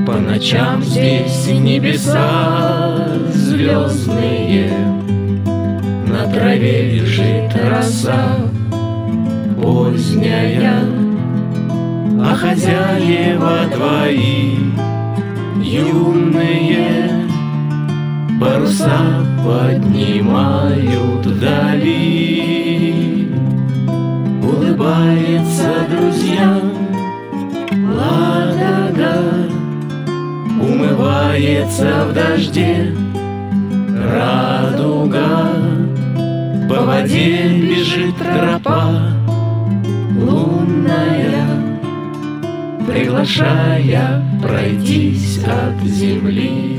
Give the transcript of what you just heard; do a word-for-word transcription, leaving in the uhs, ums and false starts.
По ночам здесь небеса звездные, на траве лежит роса поздняя, а хозяева твои юные паруса поднимают вдали. Улыбается друзьям Ладога, умывается в дожде радуга. По воде бежит тропа лунная, приглашая пройтись от земли.